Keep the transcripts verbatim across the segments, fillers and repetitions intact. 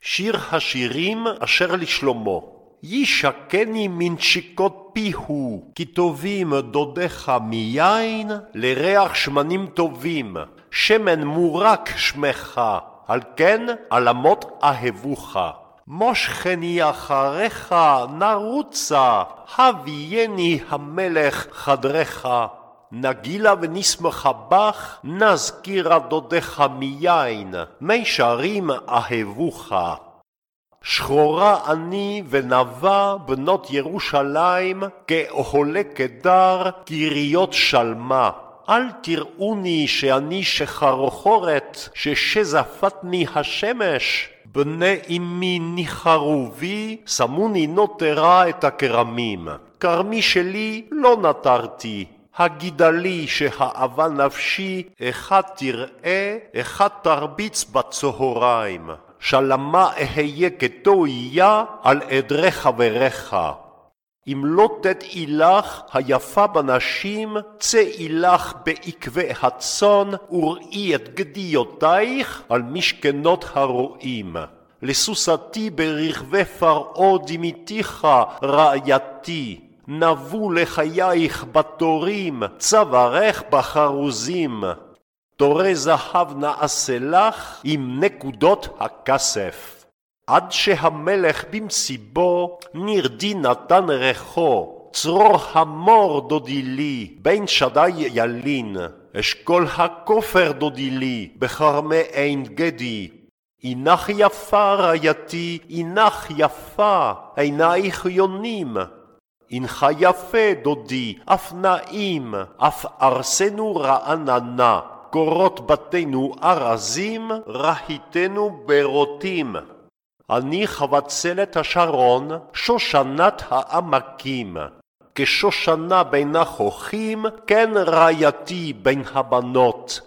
שיר השירים אשר לשלמה. ישקני מנשיקות פיהו, כי טובים דודיך מיין, לריח שמנים טובים, שמן מורק שמך, על כן עלמות אהבוך. מושכני אחריך נרוצה, הביאני המלך חדרך. נגילה ונשמחה בך, נזכירה דודיך מיין, מישרים אהבוך. שחורה אני ונבה בנות ירושלים, כאוהלי קדר קריות שלמה. אל תראוני שאני שחרחורת, ששזפתני השמש. בני אמי ניחרו בי, שמוני נותרה את הכרמים. כרמי שלי לא נטרתי. הגידה לי שהאהבה נפשי, אחד תראה, אחד תרביץ בצהריים. שלמה אהיה כתוהיה על עדרי חבריך. אם לא תדעי לך היפה בנשים, צאי לך בעקבי הצאן, וראי את גדיותייך על משכנות הרועים. לסוסתי ברכבי פרעה דמיתיך רעייתי. נבו לחייך בתורים, צווארך בחרוזים. תורי זהב נעשה לך עם נקודות הכסף. עד שהמלך במסיבו, נרדי נתן ריחו. צרור המור דודי לי, בין שדי ילין. אשכול הכופר דודי לי, בחרמי עין גדי. אינך יפה רעייתי, אינך יפה, עינייך יונים. אינך יפה דודי, אף נעים, אף ארסנו רעננה. קורות בתינו ארזים, רהיתנו ברוטים. אני חבצלת השרון, שושנת העמקים. כשושנה בין החוכים, כן רעייתי בין הבנות.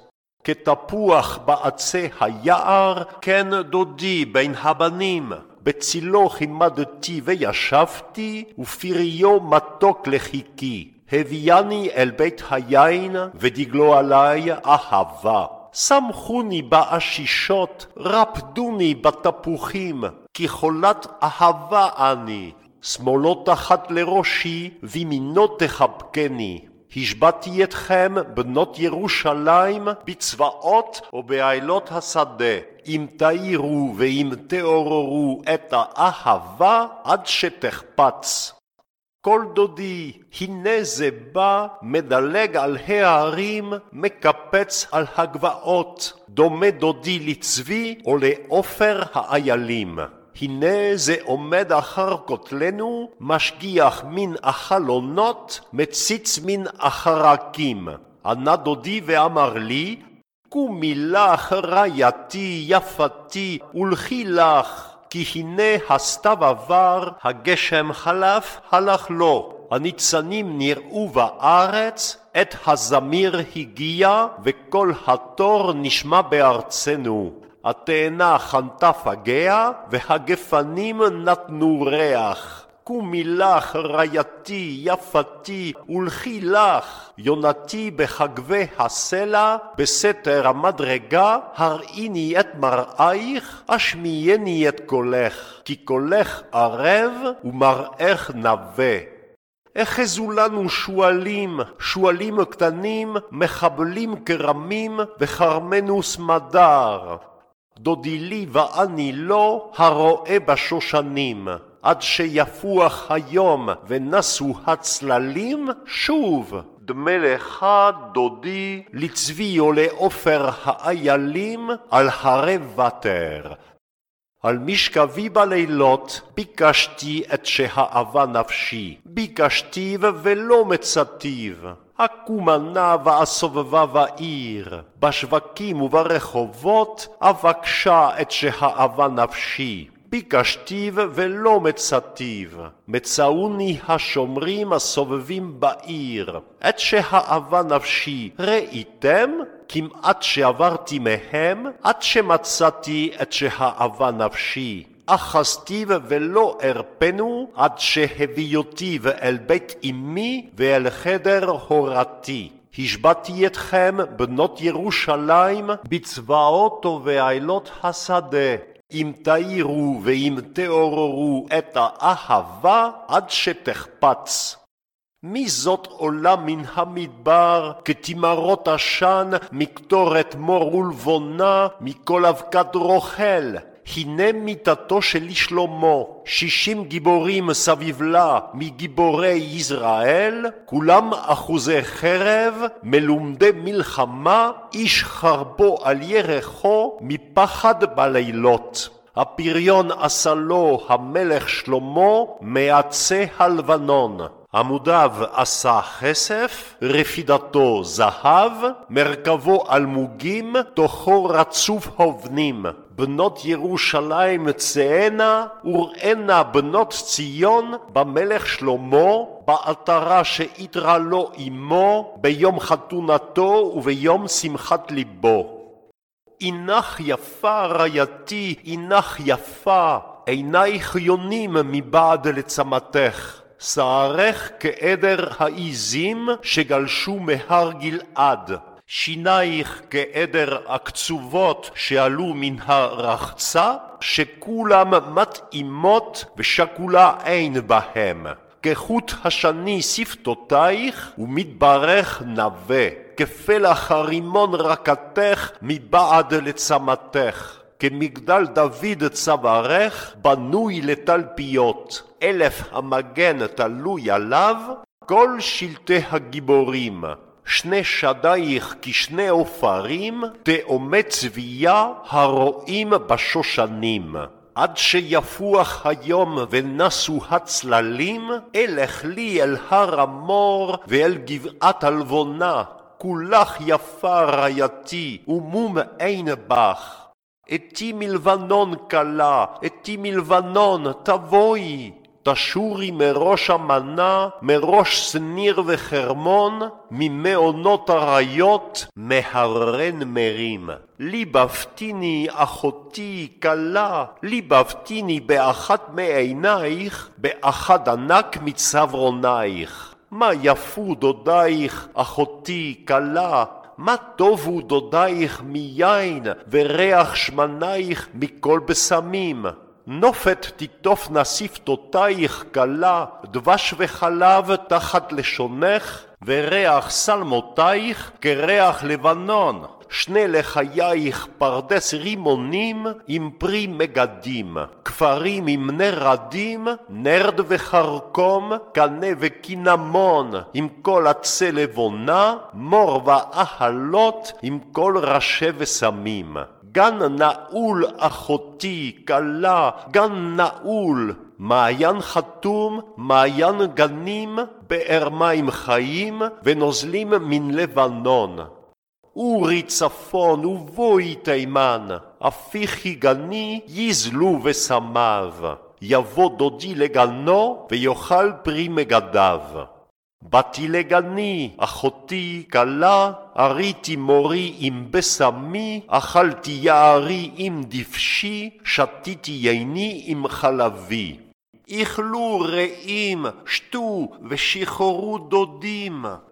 כתפוח בעצי היער, כן דודי בין הבנים. בצילו חימדתי וישבתי, ופריו מתוק לחיקי. הביאני אל בית היין, ודגלו עלי אהבה. שמחוני באשישות, רפדוני בתפוחים, כי חולת אהבה אני. שמאלות תחת לראשי, וימינו תחבקני. השבעתי אתכם בנות ירושלים, בצבאות ובעילות השדה. אם תאירו ואם תעוררו את האהבה, עד שתחפץ. כל דודי, הנה זה בא, מדלג על הערים, מקפץ על הגבעות. דומה דודי לצבי או לעופר האיילים. הנה זה עומד אחר כותלנו, משגיח מן החלונות, מציץ מן החרקים. ענה דודי ואמר לי, קומי לך רעייתי יפתי ולכי לך. כי הנה הסתיו עבר, הגשם חלף, הלך לו. הניצנים נראו בארץ, עת הזמיר הגיע, וכל התור נשמע בארצנו. התאנה חנתה פגע, והגפנים נתנו ריח. קומי לך רעייתי יפתי ולכי לך. יונתי בחגבי הסלע, בסתר המדרגה, הראיני את מראייך, אשמיעני את קולך. כי קולך ערב ומראך נווה. אחזו לנו שואלים, שואלים קטנים, מחבלים כרמים, וחרמנו סמדר. דודי לי ואני לא, הרואה בשושנים. עד שיפוח היום ונסו הצללים, שוב. דמה לך דודי, לצבי או לעופר האיילים, על הרי ותר. על משכבי בלילות ביקשתי את שהאהבה נפשי. ביקשתיו ולא מצאתיו. אקומה נא ואסובבה בעיר. בשווקים וברחובות אבקשה את שהאהבה נפשי. ביקשתיו ולא מצאתיו. מצאוני השומרים הסובבים בעיר. את שהאהבה נפשי ראיתם? כמעט שעברתי מהם, עד שמצאתי את שהאהבה נפשי. אחזתיו ולא ארפנו, עד שהביאותיו אל בית אמי ואל חדר הורתי. השבעתי אתכם בנות ירושלים בצבאות ובעילות השדה. אם תאירו ואם תעוררו את האהבה עד שתחפץ. מי זאת עולה מן המדבר, כתמרות עשן, מקטורת מור ולבונה, מכל אבקת רוכל. הנה מיתתו של שלמה, שישים גיבורים סביב לה, מגיבורי ישראל, כולם אחוזי חרב, מלומדי מלחמה, איש חרבו על ירחו, מפחד בלילות. הפריון עשה לו המלך שלמה, מעצי הלבנון. עמודיו עשה כסף, רפידתו זהב, מרכבו אלמוגים, תוכו רצוף הובנים. בנות ירושלים צאנה, וראנה בנות ציון, במלך שלמה, בעטרה שאיתרה לו אמו, ביום חתונתו וביום שמחת ליבו. אינך יפה רעייתי, אינך יפה, עינייך יונים מבעד לצמתך. שערך כעדר העיזים שגלשו מהר גלעד, שינייך כעדר הקצובות שעלו מן הרחצה, שכולם מתאימות ושקולה אין בהם. כחוט השני שפתותייך ומתברך נווה, כפלח הרימון רקתך מבעד לצמתך. כמגדל דוד צווארך בנוי לתלפיות, אלף המגן תלוי עליו, כל שלטי הגיבורים. שני שדייך כשני עופרים, תאומי צבייה הרואים בשושנים. עד שיפוח היום ונסו הצללים, אלך לי אל הר המור ואל גבעת הלבונה. כולך יפה רעייתי ומום אין בך. אתי מלבנון קלה, אתי מלבנון תבואי. תשורי מראש המנה, מראש שניר וחרמון, ממעונות הריות, מהרן מרים. ליבבתיני אחותי קלה, ליבבתיני באחת מעינייך, באחד ענק מצוורנייך. מה יפו דודייך אחותי קלה, מה טובו דודייך מיין, וריח שמנייך מכל בשמים. נופת תיטופנה שפתותייך קלה, דבש וחלב תחת לשונך, וריח שלמותייך כריח לבנון. שני לחייך פרדס רימונים עם פרי מגדים, כפרים עם נרדים, נרד וחרקום, קנה וקינמון, עם כל עצי לבונה, מור ואהלות, עם כל ראשי וסמים. גן נעול אחותי קלה, גן נעול, מעיין חתום, מעיין גנים, באר מים חיים ונוזלים מן לבנון. אורי צפון ובואי תימן, הפיכי גני יזלו ושמיו, יבוא דודי לגנו ויאכל פרי מגדיו. באתי לגני, אחותי קלה, אריתי מורי עם בשמי, אכלתי יערי עם דפשי, שתיתי ייני עם חלבי. איכלו רעים, שתו ושחררו דודים.